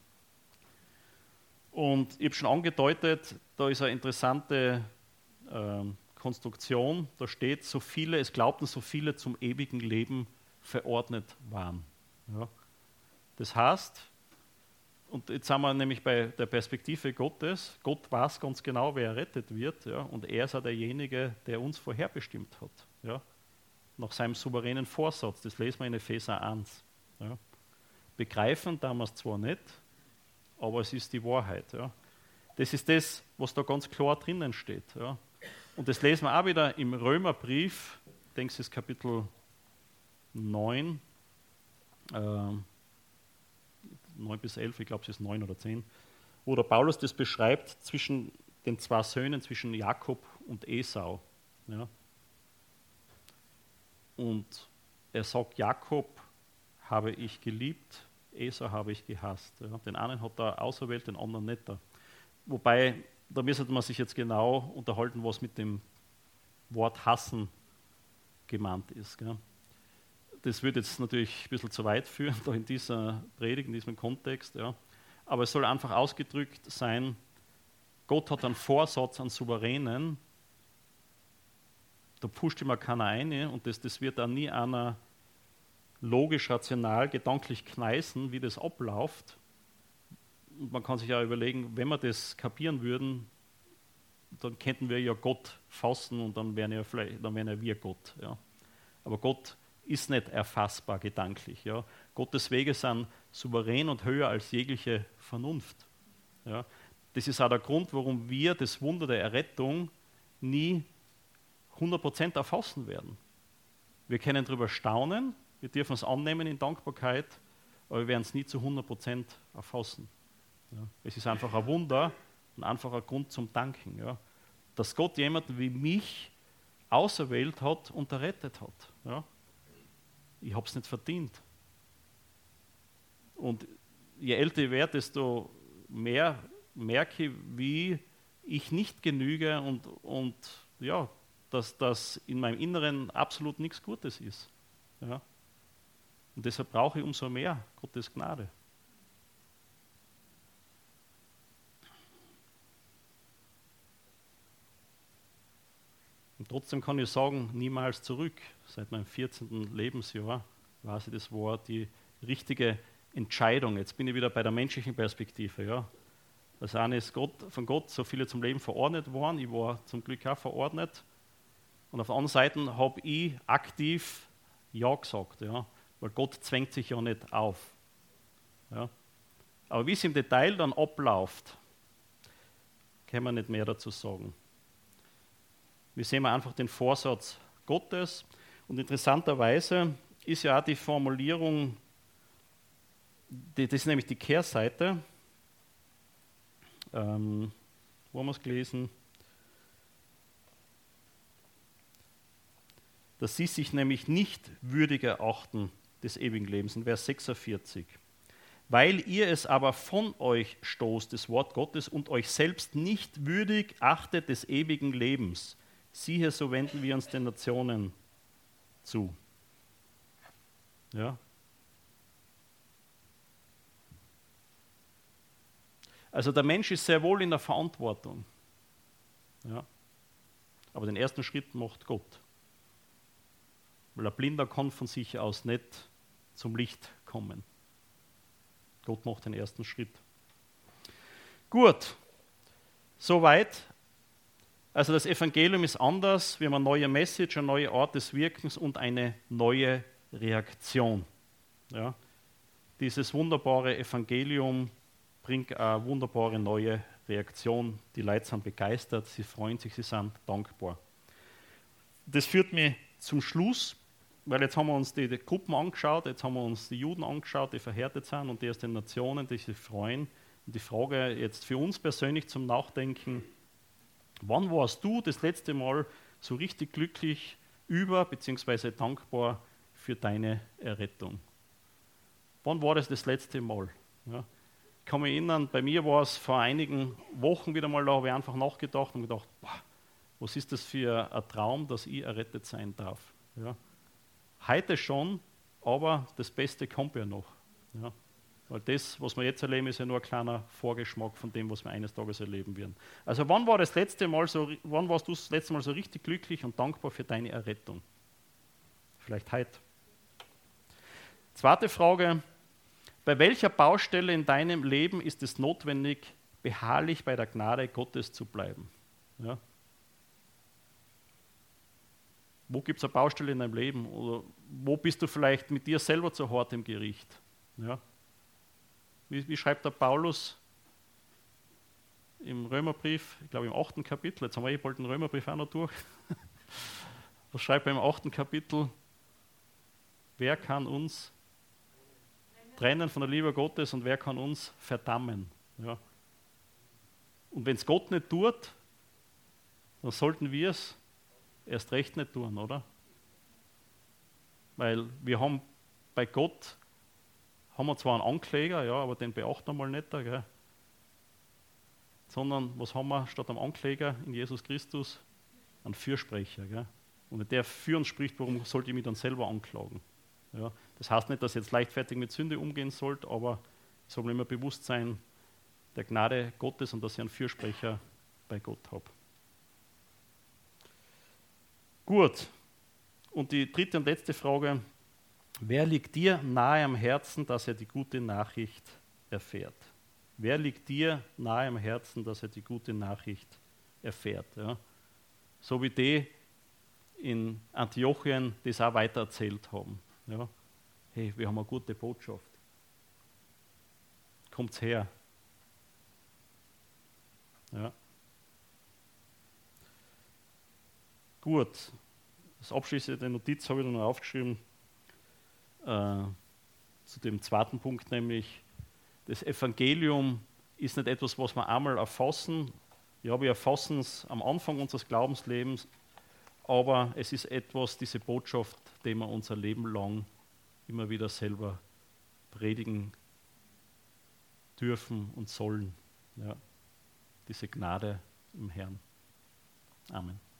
Und ich habe schon angedeutet, da ist eine interessante Konstruktion, da steht, es glaubten so viele zum ewigen Leben verordnet waren. Ja. Das heißt, und jetzt sind wir nämlich bei der Perspektive Gottes, Gott weiß ganz genau, wer errettet wird, ja, und er ist auch derjenige, der uns vorherbestimmt hat, ja, nach seinem souveränen Vorsatz, das lesen wir in Epheser 1. Ja. Begreifen damals zwar nicht, aber es ist die Wahrheit. Ja. Das ist das, was da ganz klar drinnen steht. Ja. Und das lesen wir auch wieder im Römerbrief, ich denke, es ist Kapitel 9, 9 bis 11, ich glaube, es ist 9 oder 10, wo der Paulus das beschreibt zwischen den zwei Söhnen, zwischen Jakob und Esau. Ja. Und er sagt, Jakob habe ich geliebt, Esau habe ich gehasst. Ja. Den einen hat er auserwählt, den anderen nicht. Wobei, da müsste man sich jetzt genau unterhalten, was mit dem Wort hassen gemeint ist. Gell. Das würde jetzt natürlich ein bisschen zu weit führen, da in dieser Predigt, in diesem Kontext. Ja. Aber es soll einfach ausgedrückt sein, Gott hat einen Vorsatz, einen Souveränen, da pusht immer keiner ein und das wird dann nie einer logisch, rational, gedanklich kneißen, wie das abläuft. Und man kann sich ja überlegen, wenn wir das kapieren würden, dann könnten wir ja Gott fassen und dann wären ja wir Gott. Ja. Aber Gott ist nicht erfassbar gedanklich. Ja. Gottes Wege sind souverän und höher als jegliche Vernunft. Ja. Das ist auch der Grund, warum wir das Wunder der Errettung nie 100% erfassen werden. Wir können darüber staunen, wir dürfen es annehmen in Dankbarkeit, aber wir werden es nie zu 100% erfassen. Ja. Es ist einfach ein Wunder und einfach ein Grund zum Danken. Ja. Dass Gott jemanden wie mich auserwählt hat und errettet hat. Ja. Ich habe es nicht verdient. Und je älter ich werde, desto mehr merke ich, wie ich nicht genüge und ja, dass das in meinem Inneren absolut nichts Gutes ist. Ja. Und deshalb brauche ich umso mehr Gottes Gnade. Und trotzdem kann ich sagen, niemals zurück. Seit meinem 14. Lebensjahr weiß ich, das war die richtige Entscheidung. Jetzt bin ich wieder bei der menschlichen Perspektive. Ja. Das eine ist von Gott so viele zum Leben verordnet worden. Ich war zum Glück auch verordnet. Und auf der anderen Seite habe ich aktiv Ja gesagt. Ja. Weil Gott zwängt sich ja nicht auf. Ja. Aber wie es im Detail dann abläuft, kann man nicht mehr dazu sagen. Wir sehen einfach den Vorsatz Gottes. Und interessanterweise ist ja auch die Formulierung, das ist nämlich die Kehrseite, wo haben wir es gelesen, dass sie sich nämlich nicht würdig erachten des ewigen Lebens, in Vers 46. Weil ihr es aber von euch stoßt, das Wort Gottes, und euch selbst nicht würdig achtet des ewigen Lebens. Siehe, so wenden wir uns den Nationen zu. Ja. Also der Mensch ist sehr wohl in der Verantwortung. Ja. Aber den ersten Schritt macht Gott. Weil ein Blinder kann von sich aus nicht zum Licht kommen. Gott macht den ersten Schritt. Gut, soweit. Also das Evangelium ist anders. Wir haben eine neue Message, eine neue Art des Wirkens und eine neue Reaktion. Ja. Dieses wunderbare Evangelium bringt eine wunderbare neue Reaktion. Die Leute sind begeistert, sie freuen sich, sie sind dankbar. Das führt mich zum Schluss, weil jetzt haben wir uns die Gruppen angeschaut, jetzt haben wir uns die Juden angeschaut, die verhärtet sind und die aus den Nationen, die sich freuen. Und die Frage jetzt für uns persönlich zum Nachdenken: Wann warst du das letzte Mal so richtig glücklich über bzw. dankbar für deine Errettung? Wann war das letzte Mal? Ja. Ich kann mich erinnern, bei mir war es vor einigen Wochen wieder mal, da habe ich einfach nachgedacht und gedacht, boah, was ist das für ein Traum, dass ich errettet sein darf? Ja. Heute schon, aber das Beste kommt ja noch. Ja. Weil das, was wir jetzt erleben, ist ja nur ein kleiner Vorgeschmack von dem, was wir eines Tages erleben werden. Also wann warst du das letzte Mal so richtig glücklich und dankbar für deine Errettung? Vielleicht heute. Zweite Frage: Bei welcher Baustelle in deinem Leben ist es notwendig, beharrlich bei der Gnade Gottes zu bleiben? Ja. Wo gibt es eine Baustelle in deinem Leben? Oder wo bist du vielleicht mit dir selber zu hart im Gericht? Ja. Wie schreibt der Paulus im Römerbrief, ich glaube im 8. Kapitel, jetzt haben wir bald den Römerbrief auch noch durch. Was schreibt er im 8. Kapitel? Wer kann uns trennen von der Liebe Gottes und wer kann uns verdammen? Ja. Und wenn es Gott nicht tut, dann sollten wir es erst recht nicht tun, oder? Weil wir haben bei Gott zwar einen Ankläger, ja, aber den beachten wir mal nicht, gell? Sondern was haben wir statt einem Ankläger in Jesus Christus? Einen Fürsprecher. Gell? Und wenn der für uns spricht, warum sollte ich mich dann selber anklagen? Ja? Das heißt nicht, dass ich jetzt leichtfertig mit Sünde umgehen sollte, aber ich soll mir immer bewusst sein der Gnade Gottes und dass ich einen Fürsprecher bei Gott habe. Gut, und die dritte und letzte Frage: Wer liegt dir nahe am Herzen, dass er die gute Nachricht erfährt? Wer liegt dir nahe am Herzen, dass er die gute Nachricht erfährt? Ja? So wie die in Antiochien das auch weiter erzählt haben. Ja? Hey, wir haben eine gute Botschaft. Kommt's her. Ja. Gut, das abschließende Notiz habe ich noch aufgeschrieben zu dem zweiten Punkt, nämlich das Evangelium ist nicht etwas, was wir einmal erfassen. Ja, wir erfassen es am Anfang unseres Glaubenslebens, aber es ist etwas, diese Botschaft, die wir unser Leben lang immer wieder selber predigen dürfen und sollen. Ja, diese Gnade im Herrn. Amen.